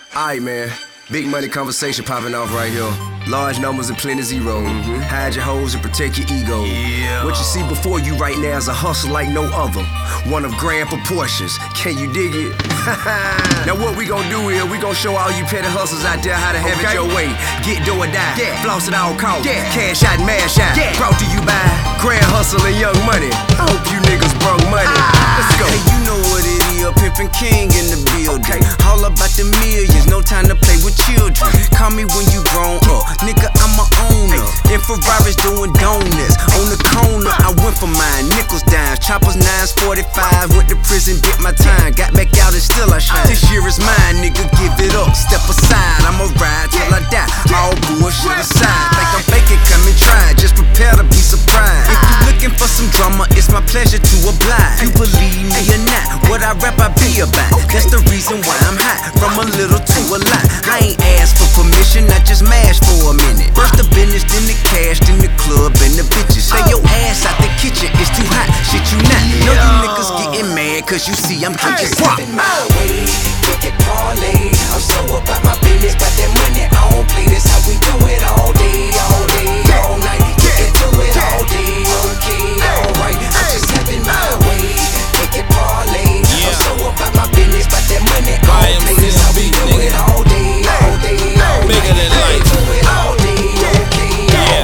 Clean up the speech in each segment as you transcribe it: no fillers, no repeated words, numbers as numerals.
Alright, man. Big money conversation popping off right here. Large numbers and plenty zero. Hide your hoes and protect your ego. Yeah. What you see before you right now is a hustle like no other. One of grand proportions. Can you dig it? Now what we gon' do here, we gon' show all you petty hustlers out there how to have it your way. Get do or die. Yeah. Floss at all costs. Yeah. Cash out and mash out. Yeah. Brought to you by Grand Hustle and Young Money. I hope you niggas brung money. Let's go. Hey, you know what it is, Pimpin' King in the building. All about the millions, no time to play with children. Call me when you grown up, nigga, I'm a owner. In Ferraris doing donuts, on the corner, I went for mine. Nickels, dimes, choppers, 9s, 45. Went to prison, did my time, got back out and still I shine. This year is mine, nigga, give it up, step aside. I'ma ride till I die, all bullshit aside. Think I'm faking, come and try, just prepare to be surprised. If you looking for some drama, it's my pleasure to oblige. You believe me or not, what I rap I be about. That's the reason why I'm hot, from a little to a lot. I ain't asked for permission, I just mashed for a minute. First the business, then the cash, then the club and the bitches. Say your ass out the kitchen, it's too hot, shit you not. Know you niggas getting mad, cause you see I'm getting guap. My way, wicked parlay. I'm so about my business, but that money I don't play. This how we do it all day, all night. Get into it all day, okay, alright. I'm just having my way, wicked parlay. I'm so about my business, but that money I don't play. This how we do it all day, all night. Bigger than life. Do it all day, okay,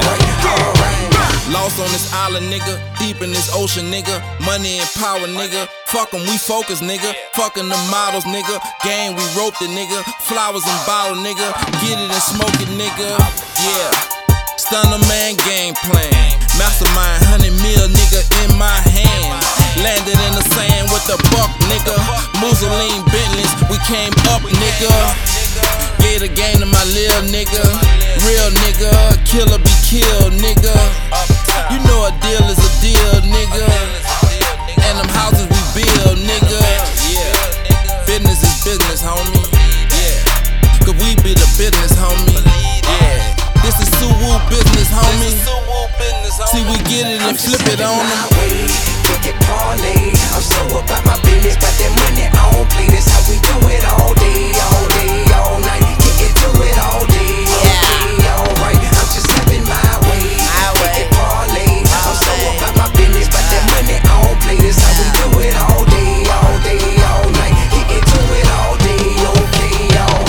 alright. Lost on this island, nigga. Deep in this ocean, nigga. Money and power, nigga. Fuck 'em, we focus, nigga. Fucking the models, nigga. Gang, we roped it, nigga. Flowers and bottle, nigga. Get it and smoke it, nigga. Yeah. Stunner man game plan. Mastermind, 100 mil, nigga, in my hand. Landed in the sand with the buck, nigga. Mussolini Bentleys, we came up, nigga. Gave the game to my lil' nigga. Real nigga, killer be killed, nigga. You know a deal is a deal, nigga. And them houses we build, nigga. Yeah. Business is business, homie. Yeah. Cause we be the business, homie. Yeah. This is Suwoo business, homie. See, we get it and flip it on them. Wicked parlay. I'm so about my business, but that money I don't play. This how we do it all day, all night. Get into it all day, okay, alright. I'm just having my way. Wicked parlay. I'm so about my business, but that money I don't play. This how we do it all day, all night. Get into it all day, okay,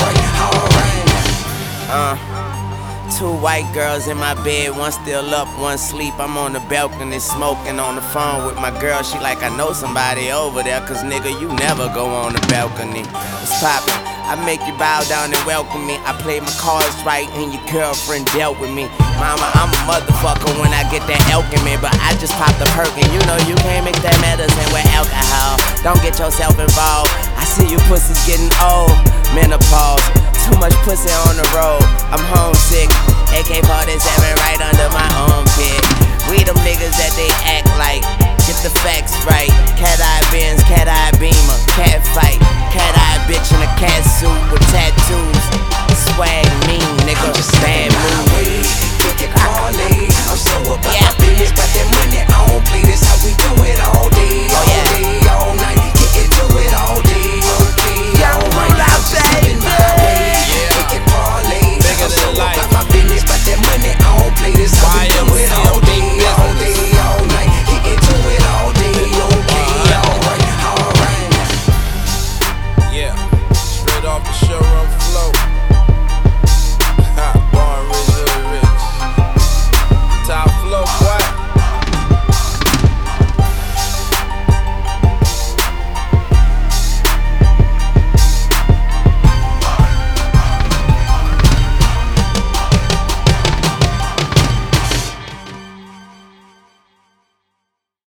alright. Two white girls in my bed, one still up, one sleep. I'm on the balcony smoking on the phone with my girl. She like, I know somebody over there, cause nigga, you never go on the balcony. It's poppin', I make you bow down and welcome me. I play my cards right and your girlfriend dealt with me. Mama, I'm a motherfucker when I get that elk in me, but I just popped a perk and you know you can't mix that medicine with alcohol. Don't get yourself involved. I see you pussies getting old, menopause. Too much pussy on the road, I'm homesick. AK-47 right under my armpit. We them niggas that they act like. Get the facts right. Cat-eye Benz, cat-eye Beamer. Cat fight, cat-eye bitch in a cat